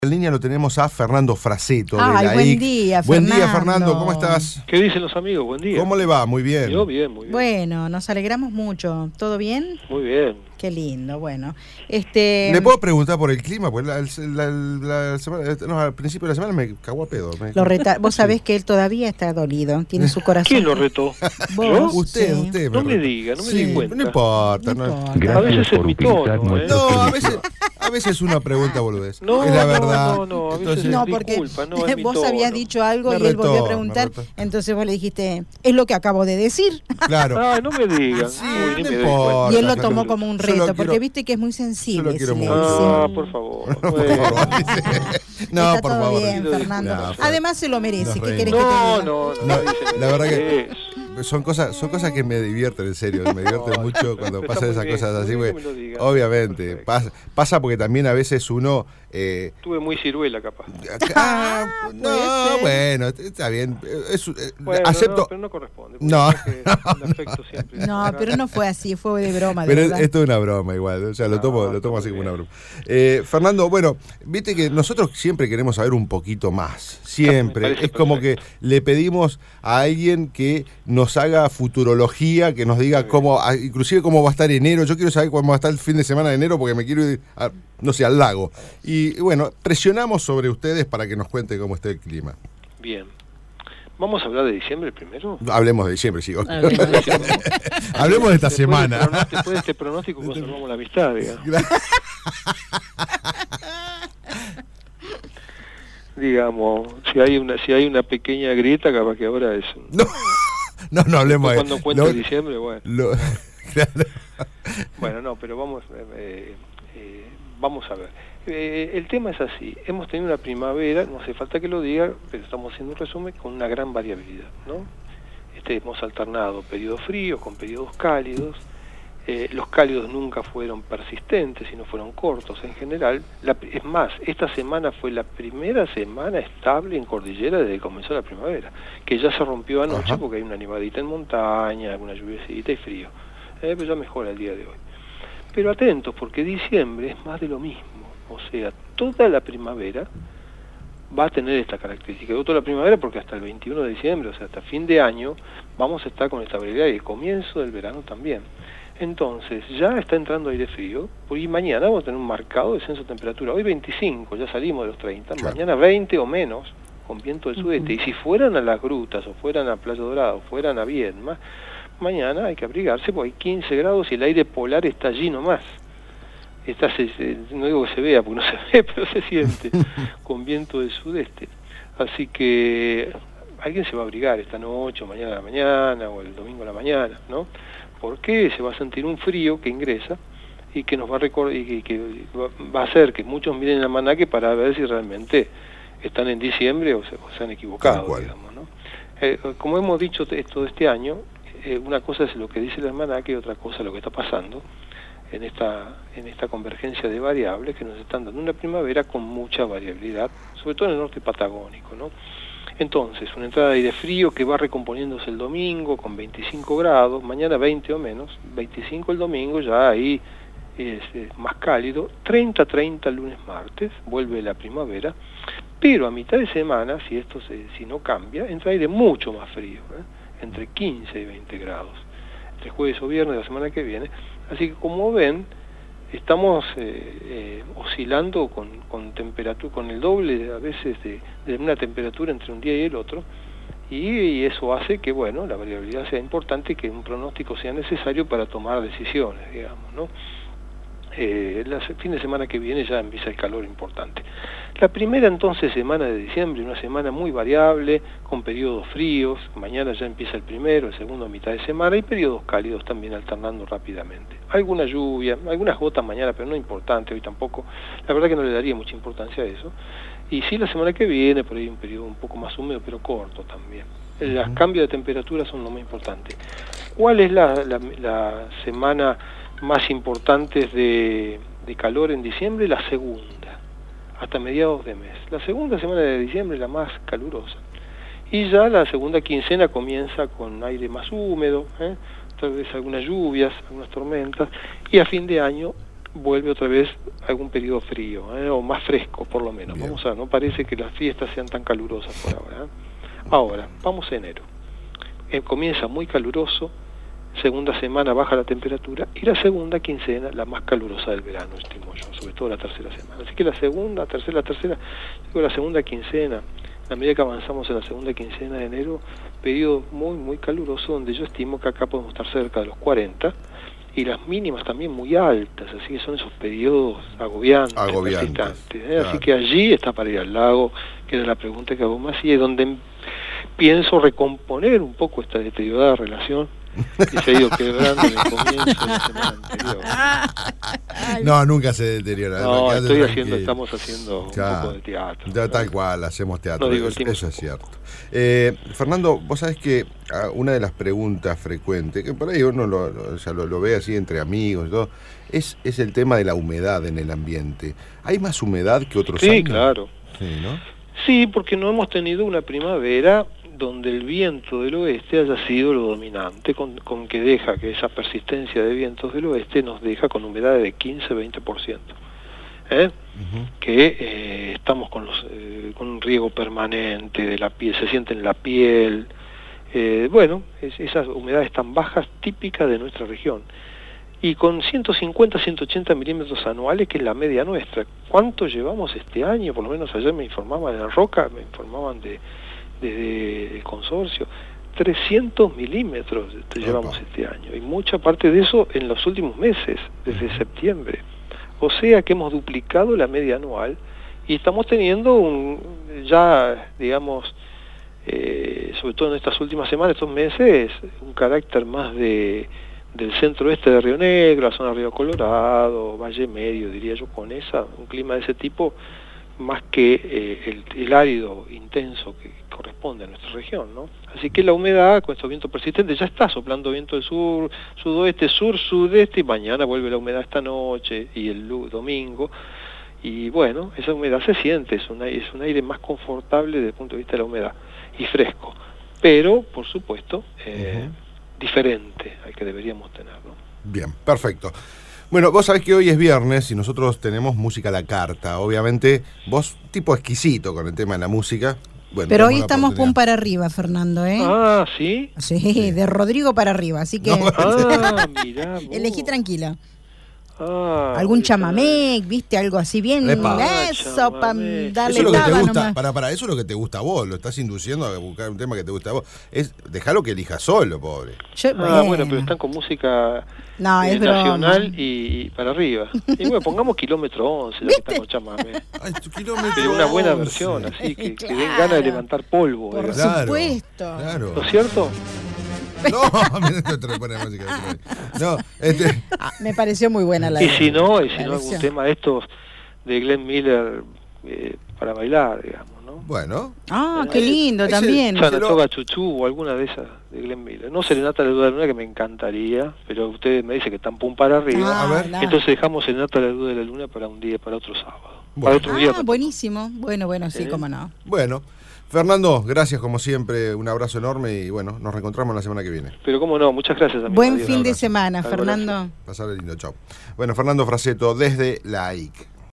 En línea lo tenemos a Fernando Fraseto de Ay, la buen IC. día, Buen día, Fernando. Fernando, ¿cómo estás? ¿Qué dicen los amigos? Buen día. ¿Cómo le va? Muy bien. Yo bien, muy bien. Bueno, nos alegramos mucho. ¿Todo bien? Muy bien. Qué lindo, bueno. ¿Le puedo preguntar por el clima? Pues al principio de la semana me cagó a pedo. Vos sabés que él todavía está dolido, tiene su corazón. ¿Quién lo retó? ¿Vos? Usted. No me diga, no me di cuenta. No importa. No importa. A veces es mi tono, ¿eh? No, a veces una pregunta boludez. No, es la verdad. No, a veces Entonces, No, porque disculpa, no, es mi vos tono. habías dicho algo Me y él retó, volvió a preguntar, me retó. entonces vos le dijiste, es lo que acabo de decir. claro. Ay, no me digan. Sí, Uy, ni no me doy importa. cuenta. Y él lo claro. tomó como un Yo lo reto, quiero- porque viste que es muy sensible. yo lo quiero silencio. mucho. Ah, por favor. Por Bueno. favor, dice. No, Está por todo favor. bien, Fernando. No, Además se lo merece. nos ¿Qué reímos. querés que te No, diga? no, No, nadie se la verdad merece que eso. son cosas que me divierten, en serio. Me divierten No, mucho cuando está pasan muy esas bien, cosas muy así. bien Porque, que me lo digas. obviamente, Perfecto. pasa porque también a veces uno... Estuve muy ciruela, capaz. no, bueno, está bien. Bueno, acepto. no, pero no corresponde. porque No. creo que el afecto siempre No, pero no fue así, fue de broma. De Pero verdad. esto es una broma igual, o sea, lo tomo así como una broma. Fernando, bueno, viste que nosotros siempre queremos saber un poquito más, Me siempre. parece Es como que perfecto. le pedimos a alguien que nos haga futurología, que nos diga cómo, inclusive cómo va a estar enero. Yo quiero saber cómo va a estar el fin de semana de enero porque me quiero ir, no sé, al lago. Y bueno, presionamos sobre ustedes para que nos cuente cómo está el clima. Bien. ¿Vamos a hablar de diciembre primero? Hablemos de diciembre, sí. Hablemos Hablemos de esta Después semana. Después de este pronóstico conservamos la amistad, digamos. Digamos, si hay una pequeña grieta, capaz que ahora es un... No hablemos de cuando cuente diciembre, bueno. Claro. Bueno, no, pero vamos a ver. El tema es así. Hemos tenido una primavera, no hace falta que lo diga, pero estamos haciendo un resumen con una gran variabilidad, ¿no? Hemos alternado periodos fríos con periodos cálidos. Los cálidos nunca fueron persistentes, sino fueron cortos en general. Es más, esta semana fue la primera semana estable en cordillera desde que comenzó la primavera, que ya se rompió anoche. Ajá. Porque hay una nevadita en montaña, alguna lluviecita y frío. Pero ya mejora el día de hoy. Pero atentos, porque diciembre es más de lo mismo. O sea, toda la primavera va a tener esta característica. Digo toda la primavera porque hasta el 21 de diciembre, o sea, hasta fin de año, vamos a estar con estabilidad y el comienzo del verano también. Entonces, ya está entrando aire frío, y mañana vamos a tener un marcado descenso de temperatura. Hoy 25, ya salimos de los 30, claro. Mañana 20 o menos, con viento del sudeste. Y si fueran a las grutas, o fueran a Playa Dorada, o fueran a Viedma, mañana hay que abrigarse porque hay 15 grados y el aire polar está allí nomás. No digo que se vea, porque no se ve, pero se siente, con viento del sudeste. Así que alguien se va a abrigar esta noche, o mañana a la mañana, o el domingo a la mañana, ¿no? Porque se va a sentir un frío que ingresa y que nos va a recordar, y que va a hacer que muchos miren el almanaque para ver si realmente están en diciembre o se han equivocado, digamos, ¿no? Como hemos dicho todo este año, una cosa es lo que dice el almanaque y otra cosa es lo que está pasando en esta convergencia de variables que nos están dando una primavera con mucha variabilidad, sobre todo en el norte patagónico, ¿no? Entonces, una entrada de aire frío que va recomponiéndose el domingo con 25 grados, mañana 20 o menos, 25 el domingo, ya ahí es más cálido, 30 el lunes, martes, vuelve la primavera, pero a mitad de semana, si no cambia, entra aire mucho más frío, entre 15 y 20 grados, entre jueves o viernes de la semana que viene. Así que como ven, estamos oscilando con temperatura, con el doble a veces de una temperatura entre un día y el otro, y eso hace que, bueno, la variabilidad sea importante y que un pronóstico sea necesario para tomar decisiones, digamos, ¿no? El fin de semana que viene ya empieza el calor importante. La primera entonces semana de diciembre, una semana muy variable, con periodos fríos, mañana ya empieza el primero, el segundo a mitad de semana, y periodos cálidos también alternando rápidamente. Alguna lluvia, algunas gotas mañana, pero no importante, hoy tampoco, la verdad que no le daría mucha importancia a eso. Y sí, la semana que viene, por ahí un periodo un poco más húmedo, pero corto también. Los cambios de temperatura son lo más importante. ¿Cuál es la semana más importantes de calor en diciembre? La segunda, hasta mediados de mes. La segunda semana de diciembre es la más calurosa. Y ya la segunda quincena comienza con aire más húmedo, tal vez algunas lluvias, algunas tormentas, y a fin de año vuelve otra vez algún periodo frío, o más fresco por lo menos. Bien. Vamos a, no parece que las fiestas sean tan calurosas por ahora. Ahora, vamos a enero. Comienza muy caluroso, segunda semana baja la temperatura y la segunda quincena la más calurosa del verano, estimo yo, sobre todo la tercera semana. Así que la segunda, digo la segunda quincena, a medida que avanzamos en la segunda quincena de enero, periodo muy, muy caluroso, donde yo estimo que acá podemos estar cerca de los 40, y las mínimas también muy altas, así que son esos periodos agobiantes. Persistentes, claro. Así que allí está para ir al lago, que era la pregunta que hago más, y es donde pienso recomponer un poco esta deteriorada relación que se ha ido quebrando en el comienzo de la semana anterior. No, nunca se deteriora. No, Quédate estamos haciendo Claro. un poco de teatro. Ya, tal cual, hacemos teatro. No digo, Eso es cierto. Fernando, vos sabés que una de las preguntas frecuentes, que por ahí uno lo ve así entre amigos y todo, es el tema de la humedad en el ambiente. ¿Hay más humedad que otros años? Sí, claro. Sí, ¿no? Sí, porque no hemos tenido una primavera donde el viento del oeste haya sido lo dominante, con que deja que esa persistencia de vientos del oeste nos deja con humedades de 15-20%. Que estamos con un riego permanente de la piel, se siente en la piel. Esas humedades tan bajas típicas de nuestra región. Y con 150-180 milímetros anuales, que es la media nuestra. ¿Cuánto llevamos este año? Por lo menos ayer me informaban en la Roca, me informaban desde el consorcio. 300 milímetros llevamos este año. Y mucha parte de eso en los últimos meses, desde septiembre. O sea que hemos duplicado la media anual y estamos teniendo sobre todo en estas últimas semanas, estos meses, un carácter más del centro-oeste de Río Negro, la zona de Río Colorado, Valle Medio, diría yo, con un clima de ese tipo, más que el árido intenso que corresponde a nuestra región, ¿no? Así que la humedad, con estos vientos persistentes, ya está soplando viento del sur, sudoeste, sur, sudeste, y mañana vuelve la humedad esta noche y el domingo. Y bueno, esa humedad se siente, es un aire más confortable desde el punto de vista de la humedad, y fresco, pero, por supuesto, diferente al que deberíamos tener, ¿no? Bien, perfecto. Bueno, vos sabés que hoy es viernes y nosotros tenemos música a la carta. Obviamente, vos, tipo exquisito con el tema de la música. Bueno, pero hoy estamos pum para arriba, Fernando, ¿eh? Ah, ¿sí? Sí, de Rodrigo para arriba, así que mirá vos. elegí tranquilo. Algún chamamé, viste, algo así bien, eso, para darle eso es lo que te gusta, nomás. para eso es lo que te gusta a vos, lo estás induciendo a buscar un tema que te gusta a vos. Dejalo que elija solo, pobre. Bueno, pero están con música nacional y para arriba. Y bueno, pongamos kilómetro 11, ya que está con chamamé. Ay, tu kilómetro Pero una buena 11. versión, así que Claro. den ganas de levantar polvo. Por Claro, supuesto. Claro. ¿No es cierto? No, mira, te pone música. No, Me pareció muy buena la Y si no, algún versión. tema de estos de Glenn Miller para bailar, digamos, ¿no? Bueno. Qué lindo también. Saratoga Chuchú o alguna de esas de Glenn Miller. No Serenata a la Luz de la Luna, que me encantaría, pero ustedes me dicen que están pum para arriba. A ver. Entonces dejamos Serenata a la Luz de la Luna para un día, para otro sábado. Para otro día. Buenísimo. Bueno, sí, cómo no. Bueno, Fernando, gracias como siempre, un abrazo enorme y bueno, nos reencontramos la semana que viene. Pero cómo no, muchas gracias. Amigo. Buen Adiós. fin de semana, Algo Fernando. Pasar lindo, chao. Bueno, Fernando Fraseto desde la AIC.